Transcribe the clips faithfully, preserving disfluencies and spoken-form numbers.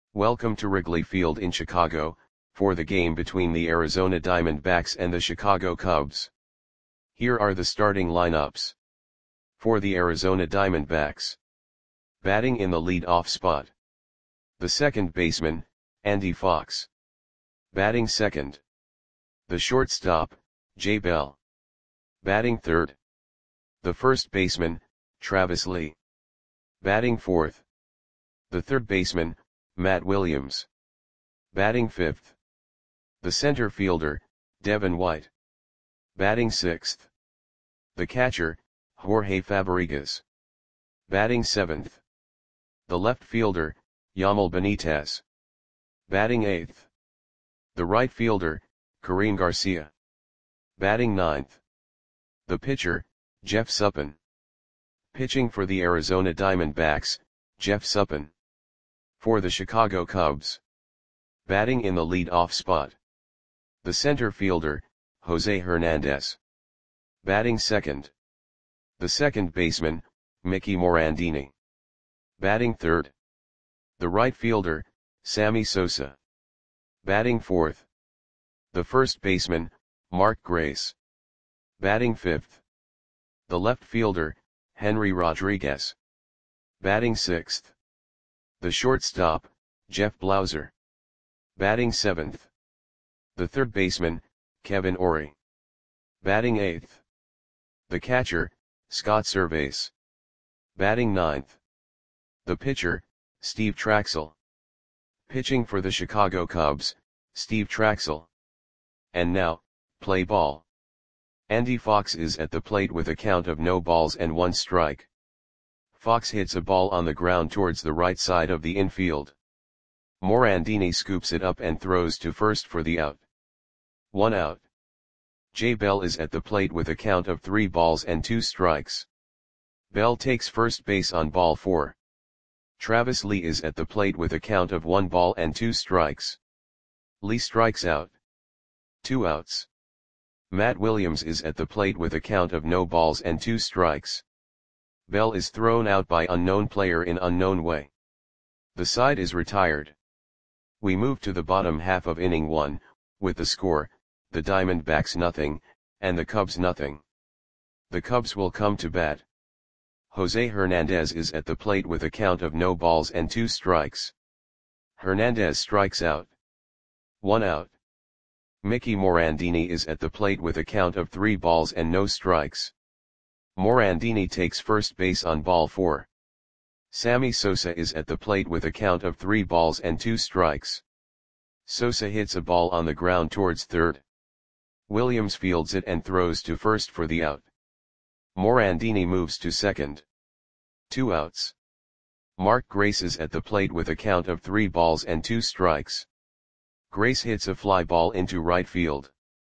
Welcome to Wrigley Field in Chicago, for the game between the Arizona Diamondbacks and the Chicago Cubs. Here are the starting lineups. For the Arizona Diamondbacks. Batting in the lead-off spot. The second baseman, Andy Fox. Batting second. The shortstop, Jay Bell. Batting third. The first baseman, Travis Lee. Batting fourth. The third baseman, Matt Williams. Batting fifth. The center fielder, Devin White. Batting sixth. The catcher, Jorge Fabrigas. Batting seventh. The left fielder, Yamil Benitez. Batting eighth. The right fielder, Karim Garcia. Batting ninth. The pitcher, Jeff Suppan. Pitching for the Arizona Diamondbacks, Jeff Suppan. For the Chicago Cubs. Batting in the lead-off spot. The center fielder, Jose Hernandez. Batting second. The second baseman, Mickey Morandini. Batting third. The right fielder, Sammy Sosa. Batting fourth. The first baseman, Mark Grace. Batting fifth. The left fielder, Henry Rodriguez. Batting sixth. The shortstop, Jeff Blauser. Batting seventh. The third baseman, Kevin Orie. Batting eighth. The catcher, Scott Servais. Batting ninth. The pitcher, Steve Trachsel. Pitching for the Chicago Cubs, Steve Trachsel. And now, play ball. Andy Fox is at the plate with a count of no balls and one strike. Fox hits a ball on the ground towards the right side of the infield. Morandini scoops it up and throws to first for the out. One out. Jay Bell is at the plate with a count of three balls and two strikes. Bell takes first base on ball four. Travis Lee is at the plate with a count of one ball and two strikes. Lee strikes out. Two outs. Matt Williams is at the plate with a count of no balls and two strikes. Bell is thrown out by unknown player in unknown way. The side is retired. We move to the bottom half of inning one, with the score, the Diamondbacks nothing, and the Cubs nothing. The Cubs will come to bat. Jose Hernandez is at the plate with a count of no balls and two strikes. Hernandez strikes out. One out. Mickey Morandini is at the plate with a count of three balls and no strikes. Morandini takes first base on ball four. Sammy Sosa is at the plate with a count of three balls and two strikes. Sosa hits a ball on the ground towards third. Williams fields it and throws to first for the out. Morandini moves to second. Two outs. Mark Grace is at the plate with a count of three balls and two strikes. Grace hits a fly ball into right field.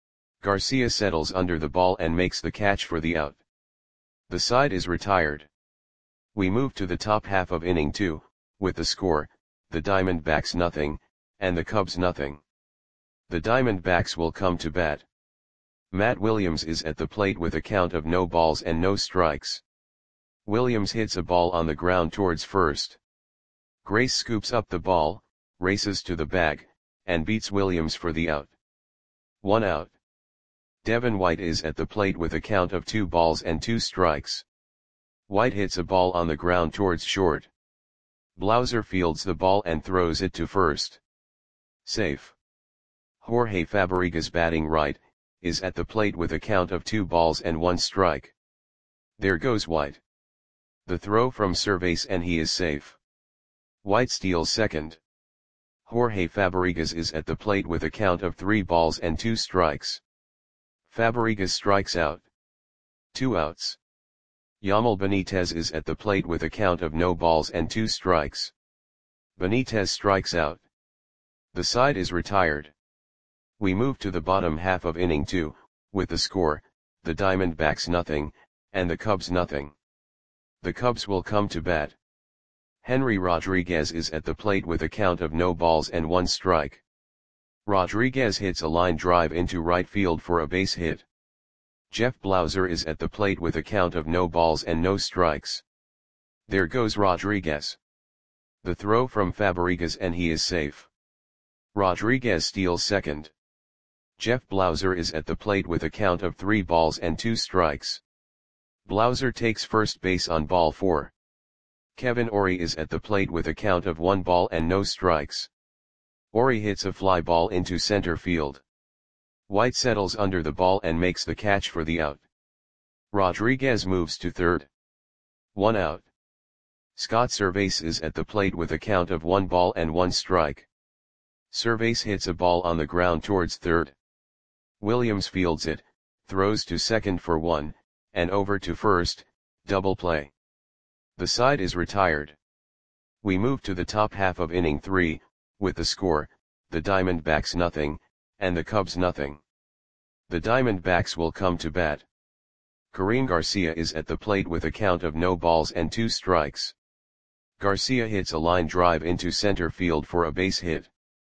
Garcia settles under the ball and makes the catch for the out. The side is retired. We move to the top half of inning two, with the score, the Diamondbacks nothing, and the Cubs nothing. The Diamondbacks will come to bat. Matt Williams is at the plate with a count of no balls and no strikes. Williams hits a ball on the ground towards first. Grace scoops up the ball, races to the bag, and beats Williams for the out. One out. Devin White is at the plate with a count of two balls and two strikes. White hits a ball on the ground towards short. Blauser fields the ball and throws it to first. Safe. Jorge Fabrigas, batting right, is at the plate with a count of two balls and one strike. There goes White. The throw from Servais and he is safe. White steals second. Jorge Fabrigas is at the plate with a count of three balls and two strikes. Fabrigas strikes out. Two outs. Yamil Benitez is at the plate with a count of no balls and two strikes. Benitez strikes out. The side is retired. We move to the bottom half of inning two, with the score, the Diamondbacks nothing, and the Cubs nothing. The Cubs will come to bat. Henry Rodriguez is at the plate with a count of no balls and one strike. Rodriguez hits a line drive into right field for a base hit. Jeff Blauser is at the plate with a count of no balls and no strikes. There goes Rodriguez. The throw from Fabregas and he is safe. Rodriguez steals second. Jeff Blauser is at the plate with a count of three balls and two strikes. Blauser takes first base on ball four. Kevin Orie is at the plate with a count of one ball and no strikes. Orie hits a fly ball into center field. White settles under the ball and makes the catch for the out. Rodriguez moves to third. One out. Scott Servais is at the plate with a count of one ball and one strike. Servais hits a ball on the ground towards third. Williams fields it, throws to second for one, and over to first, double play. The side is retired. We move to the top half of inning three, with the score, the Diamondbacks nothing, and the Cubs nothing. The Diamondbacks will come to bat. Karim Garcia is at the plate with a count of no balls and two strikes. Garcia hits a line drive into center field for a base hit.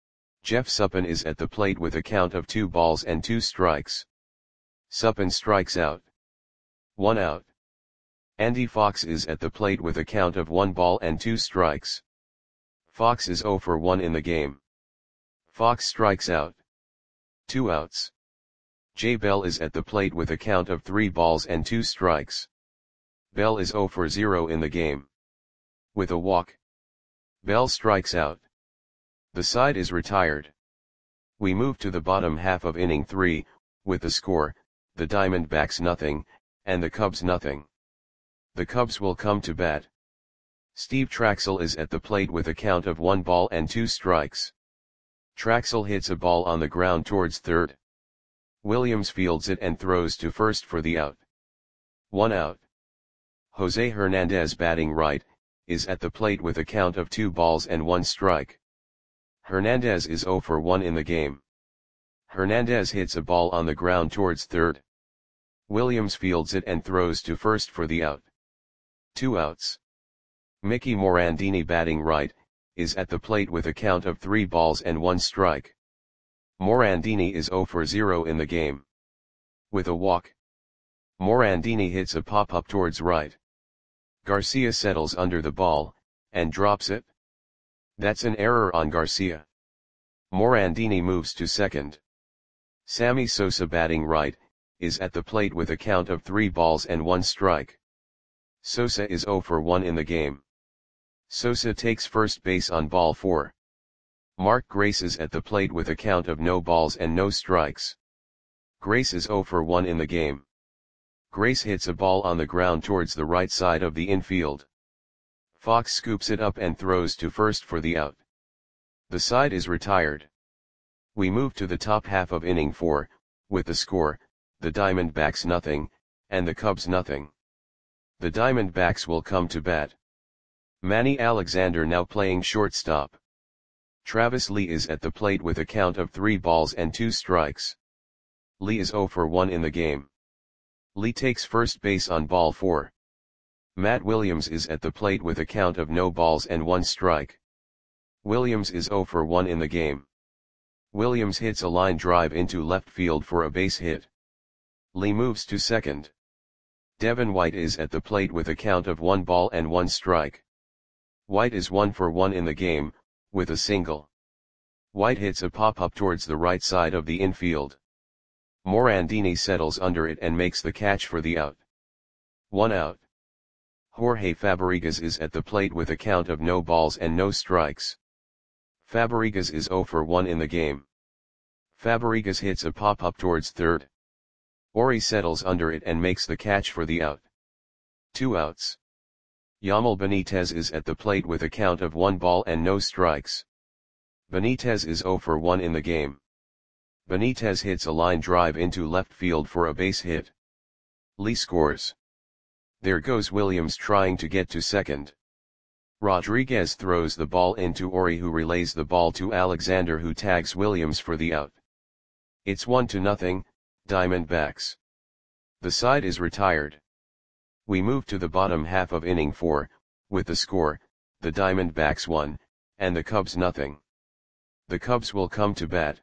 Jeff Suppan is at the plate with a count of two balls and two strikes. Suppan strikes out. One out. Andy Fox is at the plate with a count of one ball and two strikes. Fox is zero for one in the game. Fox strikes out. Two outs. Jay Bell is at the plate with a count of three balls and two strikes. Bell is zero for zero in the game. With a walk. Bell strikes out. The side is retired. We move to the bottom half of inning three, with the score, the Diamondbacks nothing, and the Cubs nothing. The Cubs will come to bat. Steve Traxel is at the plate with a count of one ball and two strikes. Traxel hits a ball on the ground towards third. Williams fields it and throws to first for the out. One out. Jose Hernandez, batting right, is at the plate with a count of two balls and one strike. Hernandez is zero for one in the game. Hernandez hits a ball on the ground towards third. Williams fields it and throws to first for the out. Two outs. Mickey Morandini, batting right, is at the plate with a count of three balls and one strike. Morandini is zero for zero in the game. With a walk. Morandini hits a pop-up towards right. Garcia settles under the ball, and drops it. That's an error on Garcia. Morandini moves to second. Sammy Sosa, batting right, is at the plate with a count of three balls and one strike. Sosa is zero for one in the game. Sosa takes first base on ball four. Mark Grace is at the plate with a count of no balls and no strikes. Grace is zero for one in the game. Grace hits a ball on the ground towards the right side of the infield. Fox scoops it up and throws to first for the out. The side is retired. We move to the top half of inning four, with the score, the Diamondbacks nothing, and the Cubs nothing. The Diamondbacks will come to bat. Manny Alexander now playing shortstop. Travis Lee is at the plate with a count of three balls and two strikes. Lee is zero for one in the game. Lee takes first base on ball four. Matt Williams is at the plate with a count of no balls and one strike. Williams is zero for one in the game. Williams hits a line drive into left field for a base hit. Lee moves to second. Devin White is at the plate with a count of one ball and one strike. White is one for one in the game, with a single. White hits a pop-up towards the right side of the infield. Morandini settles under it and makes the catch for the out. One out. Jorge Fabregas is at the plate with a count of no balls and no strikes. Fabregas is zero for one in the game. Fabregas hits a pop-up towards third. Orie settles under it and makes the catch for the out. Two outs. Yamil Benitez is at the plate with a count of one ball and no strikes. Benitez is zero for one in the game. Benitez hits a line drive into left field for a base hit. Lee scores. There goes Williams trying to get to second. Rodriguez throws the ball into Orie, who relays the ball to Alexander, who tags Williams for the out. It's one to nothing, Diamondbacks. The side is retired. We move to the bottom half of inning four, with the score, the Diamondbacks one, and the Cubs nothing. The Cubs will come to bat.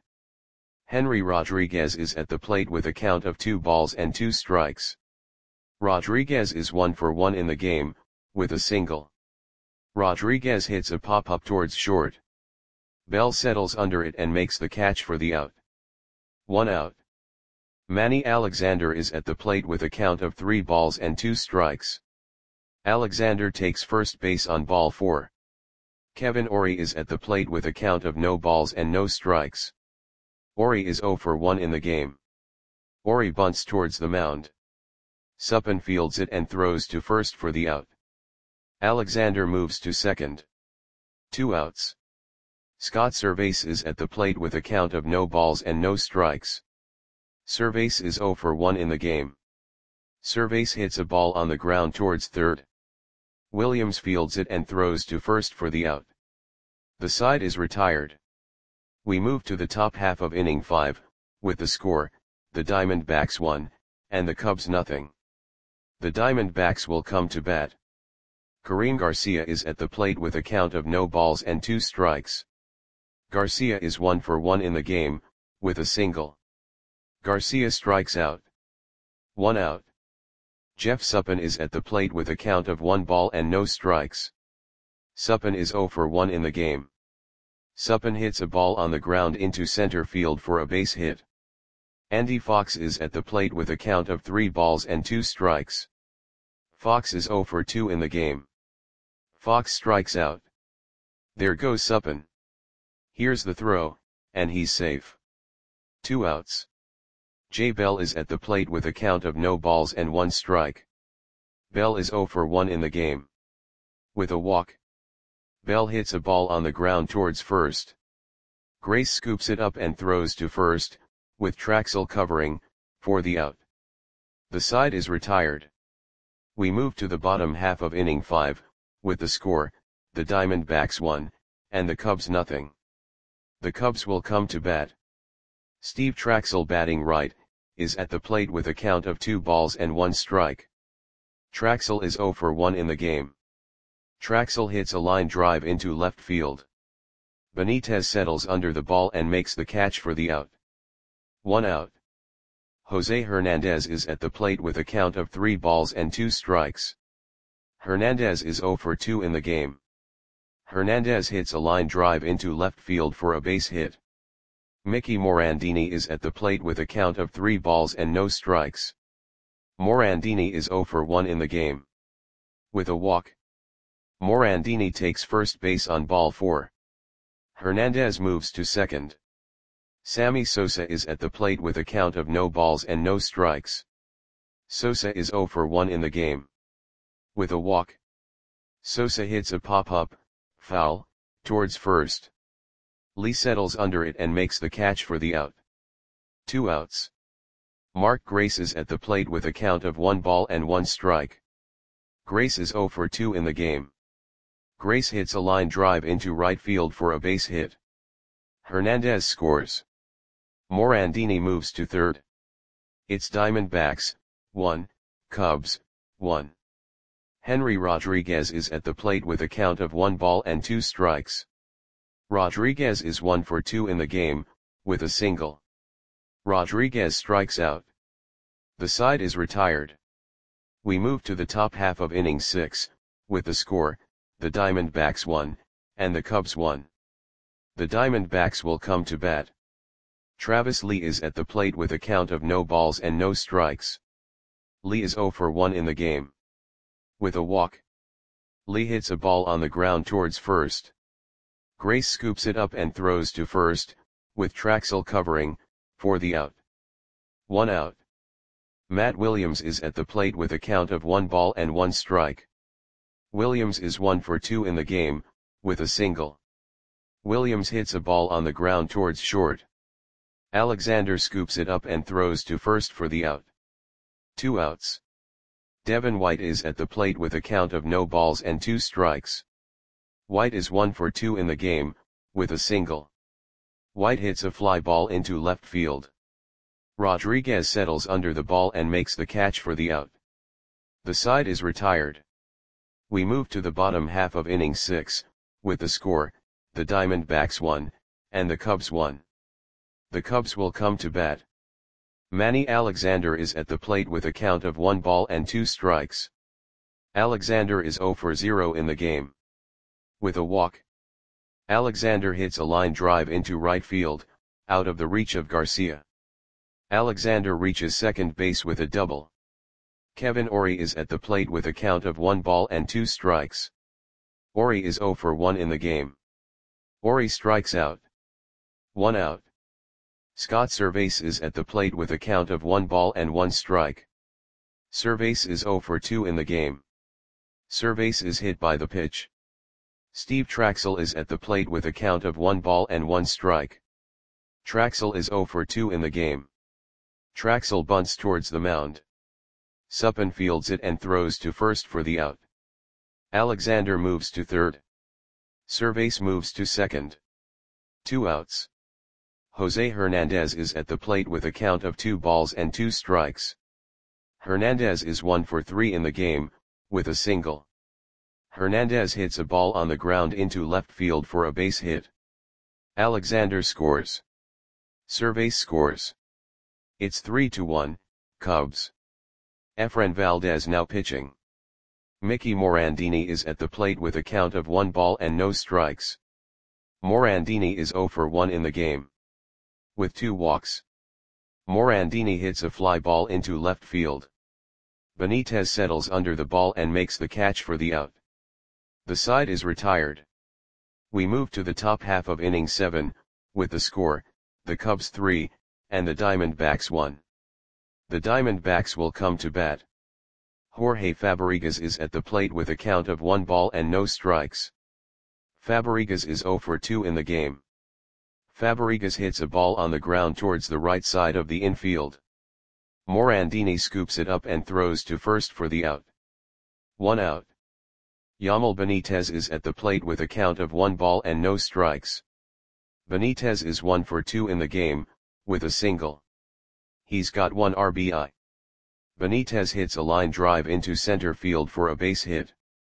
Henry Rodriguez is at the plate with a count of two balls and two strikes. Rodriguez is one for one in the game, with a single. Rodriguez hits a pop-up towards short. Bell settles under it and makes the catch for the out. One out. Manny Alexander is at the plate with a count of three balls and two strikes. Alexander takes first base on ball four. Kevin Orie is at the plate with a count of no balls and no strikes. Orie is zero for one in the game. Orie bunts towards the mound. Suppan fields it and throws to first for the out. Alexander moves to second. Two outs. Scott Servais is at the plate with a count of no balls and no strikes. Servais is zero for one in the game. Servais hits a ball on the ground towards third. Williams fields it and throws to first for the out. The side is retired. We move to the top half of inning five, with the score, the Diamondbacks one, and the Cubs nothing. The Diamondbacks will come to bat. Karim Garcia is at the plate with a count of no balls and two strikes. Garcia is one for one in the game, with a single. Garcia strikes out. One out. Jeff Suppan is at the plate with a count of one ball and no strikes. Suppan is zero for one in the game. Suppan hits a ball on the ground into center field for a base hit. Andy Fox is at the plate with a count of three balls and two strikes. Fox is zero for two in the game. Fox strikes out. There goes Suppan. Here's the throw, and he's safe. Two outs. Jay Bell is at the plate with a count of no balls and one strike. Bell is zero for one in the game. With a walk. Bell hits a ball on the ground towards first. Grace scoops it up and throws to first, with Traxel covering, for the out. The side is retired. We move to the bottom half of inning five, with the score, the Diamondbacks one, and the Cubs nothing. The Cubs will come to bat. Steve Traxel, batting right, is at the plate with a count of two balls and one strike. Traxel is zero for one in the game. Traxel hits a line drive into left field. Benitez settles under the ball and makes the catch for the out. One out. Jose Hernandez is at the plate with a count of three balls and two strikes. Hernandez is zero for two in the game. Hernandez hits a line drive into left field for a base hit. Mickey Morandini is at the plate with a count of three balls and no strikes. Morandini is zero for one in the game. With a walk. Morandini takes first base on ball four. Hernandez moves to second. Sammy Sosa is at the plate with a count of no balls and no strikes. Sosa is zero for one in the game. With a walk. Sosa hits a pop-up, foul, towards first. Lee settles under it and makes the catch for the out. Two outs. Mark Grace is at the plate with a count of one ball and one strike. Grace is zero for two in the game. Grace hits a line drive into right field for a base hit. Hernandez scores. Morandini moves to third. It's Diamondbacks, one, Cubs, one. Henry Rodriguez is at the plate with a count of one ball and two strikes. Rodriguez is one for two in the game, with a single. Rodriguez strikes out. The side is retired. We move to the top half of inning six, with the score, the Diamondbacks one, and the Cubs one. The Diamondbacks will come to bat. Travis Lee is at the plate with a count of no balls and no strikes. Lee is zero for one in the game. With a walk. Lee hits a ball on the ground towards first. Grace scoops it up and throws to first, with Traxel covering, for the out. One out. Matt Williams is at the plate with a count of one ball and one strike. Williams is one for two in the game, with a single. Williams hits a ball on the ground towards short. Alexander scoops it up and throws to first for the out. Two outs. Devin White is at the plate with a count of no balls and two strikes. White is one for two in the game, with a single. White hits a fly ball into left field. Rodriguez settles under the ball and makes the catch for the out. The side is retired. We move to the bottom half of inning six, with the score, the Diamondbacks one, and the Cubs one. The Cubs will come to bat. Manny Alexander is at the plate with a count of one ball and two strikes. Alexander is zero for zero in the game. With a walk, Alexander hits a line drive into right field, out of the reach of Garcia. Alexander reaches second base with a double. Kevin Orie is at the plate with a count of one ball and two strikes. Orie is zero for one in the game. Orie strikes out. One out. Scott Servais is at the plate with a count of one ball and one strike. Servais is zero for two in the game. Servais is hit by the pitch. Steve Traxel is at the plate with a count of one ball and one strike. Traxel is zero for two in the game. Traxel bunts towards the mound. Suppan fields it and throws to first for the out. Alexander moves to third. Servais moves to second. Two outs. Jose Hernandez is at the plate with a count of two balls and two strikes. Hernandez is one for three in the game, with a single. Hernandez hits a ball on the ground into left field for a base hit. Alexander scores. Servais scores. It's three to one, Cubs. Efren Valdez now pitching. Mickey Morandini is at the plate with a count of one ball and no strikes. Morandini is zero for one in the game. With two walks, Morandini hits a fly ball into left field. Benitez settles under the ball and makes the catch for the out. The side is retired. We move to the top half of inning seven, with the score, the Cubs three, and the Diamondbacks one. The Diamondbacks will come to bat. Jorge Fabregas is at the plate with a count of one ball and no strikes. Fabregas is zero for two in the game. Fabregas hits a ball on the ground towards the right side of the infield. Morandini scoops it up and throws to first for the out. One out. Yamil Benitez is at the plate with a count of one ball and no strikes. Benitez is one for two in the game, with a single. He's got one R B I. Benitez hits a line drive into center field for a base hit.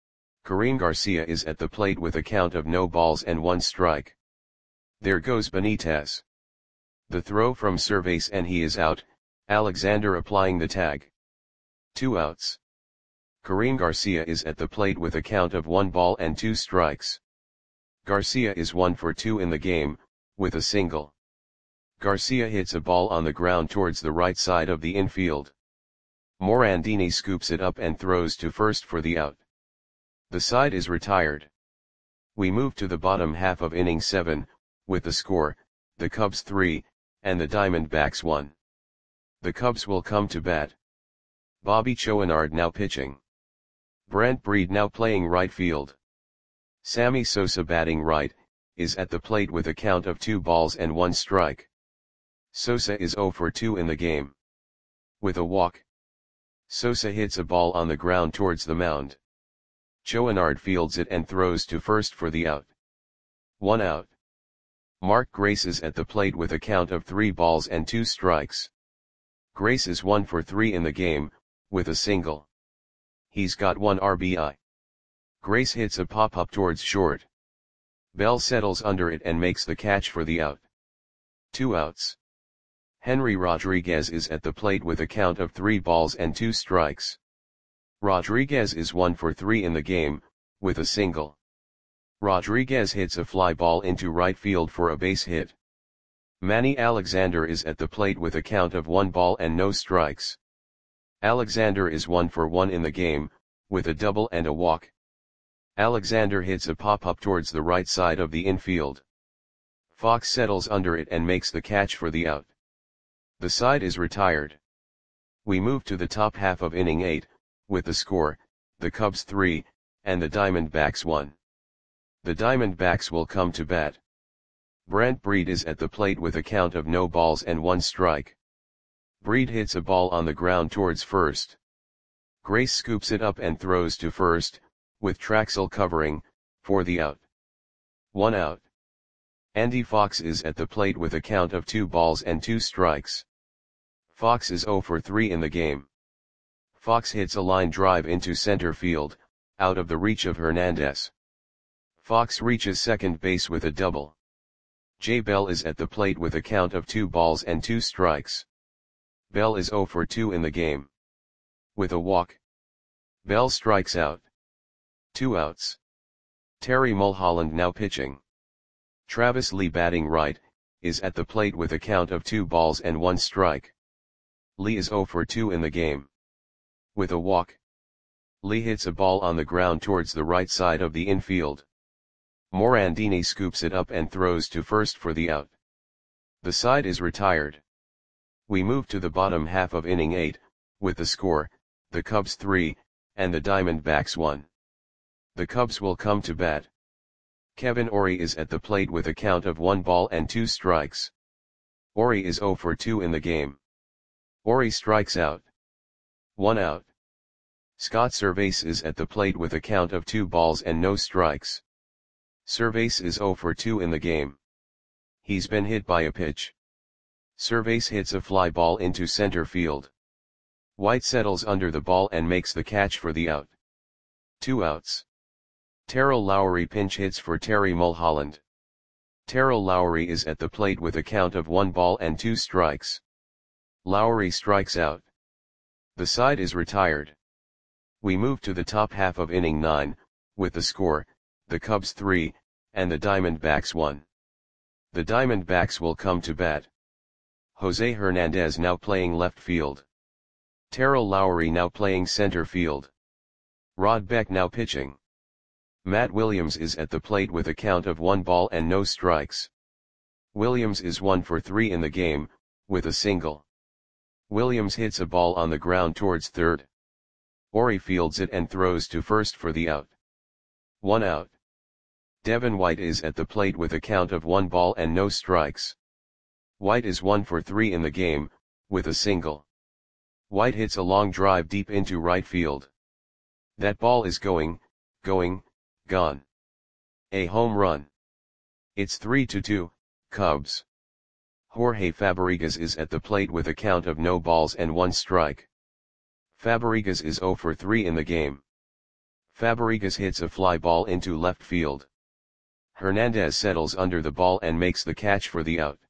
Karim Garcia is at the plate with a count of no balls and one strike. There goes Benitez. The throw from Servais and he is out, Alexander applying the tag. Two outs. Karim Garcia is at the plate with a count of one ball and two strikes. Garcia is one for two in the game, with a single. Garcia hits a ball on the ground towards the right side of the infield. Morandini scoops it up and throws to first for the out. The side is retired. We move to the bottom half of inning seven, with the score, the Cubs three, and the Diamondbacks one. The Cubs will come to bat. Bobby Chouinard now pitching. Brent Breed now playing right field. Sammy Sosa batting right, is at the plate with a count of two balls and one strike. Sosa is zero for two in the game. With a walk, Sosa hits a ball on the ground towards the mound. Chouinard fields it and throws to first for the out. One out. Mark Grace is at the plate with a count of three balls and two strikes. Grace is one for three in the game, with a single. He's got one R B I. Grace hits a pop-up towards short. Bell settles under it and makes the catch for the out. Two outs. Henry Rodriguez is at the plate with a count of three balls and two strikes. Rodriguez is one for three in the game, with a single. Rodriguez hits a fly ball into right field for a base hit. Manny Alexander is at the plate with a count of one ball and no strikes. Alexander is one for one in the game, with a double and a walk. Alexander hits a pop-up towards the right side of the infield. Fox settles under it and makes the catch for the out. The side is retired. We move to the top half of inning eight, with the score, the Cubs three, and the Diamondbacks one. The Diamondbacks will come to bat. Brent Breed is at the plate with a count of no balls and one strike. Breed hits a ball on the ground towards first. Grace scoops it up and throws to first, with Traxel covering, for the out. One out. Andy Fox is at the plate with a count of two balls and two strikes. Fox is zero for three in the game. Fox hits a line drive into center field, out of the reach of Hernandez. Fox reaches second base with a double. Jay Bell is at the plate with a count of two balls and two strikes. Bell is zero for two in the game. With a walk, Bell strikes out. Two outs. Terry Mulholland now pitching. Travis Lee batting right, is at the plate with a count of two balls and one strike. Lee is oh for two in the game. With a walk, Lee hits a ball on the ground towards the right side of the infield. Morandini scoops it up and throws to first for the out. The side is retired. We move to the bottom half of inning eight, with the score, the Cubs three, and the Diamondbacks one. The Cubs will come to bat. Kevin Orie is at the plate with a count of one ball and two strikes. Orie is oh for two in the game. Orie strikes out. One out. Scott Servais is at the plate with a count of two balls and no strikes. Servais is oh for two in the game. He's been hit by a pitch. Servais hits a fly ball into center field. White settles under the ball and makes the catch for the out. Two outs. Terrell Lowry pinch hits for Terry Mulholland. Terrell Lowry is at the plate with a count of one ball and two strikes. Lowry strikes out. The side is retired. We move to the top half of inning nine, with the score, the Cubs three, and the Diamondbacks one. The Diamondbacks will come to bat. Jose Hernandez now playing left field. Terrell Lowry now playing center field. Rod Beck now pitching. Matt Williams is at the plate with a count of one ball and no strikes. Williams is one for three in the game, with a single. Williams hits a ball on the ground towards third. Orie fields it and throws to first for the out. One out. Devin White is at the plate with a count of one ball and no strikes. White is one for three in the game, with a single. White hits a long drive deep into right field. That ball is going, going, gone. A home run. It's three to two, Cubs. Jorge Fabregas is at the plate with a count of no balls and one strike. Fabregas is oh for three in the game. Fabregas hits a fly ball into left field. Hernandez settles under the ball and makes the catch for the out.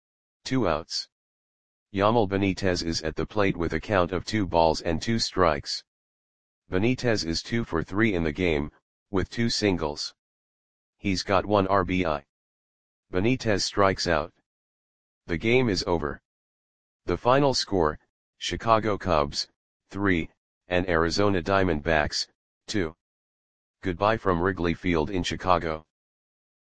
Two outs. Yamal Benitez is at the plate with a count of two balls and two strikes. Benitez is two for three in the game, with two singles. He's got one R B I. Benitez strikes out. The game is over. The final score, Chicago Cubs, three, and Arizona Diamondbacks, two. Goodbye from Wrigley Field in Chicago.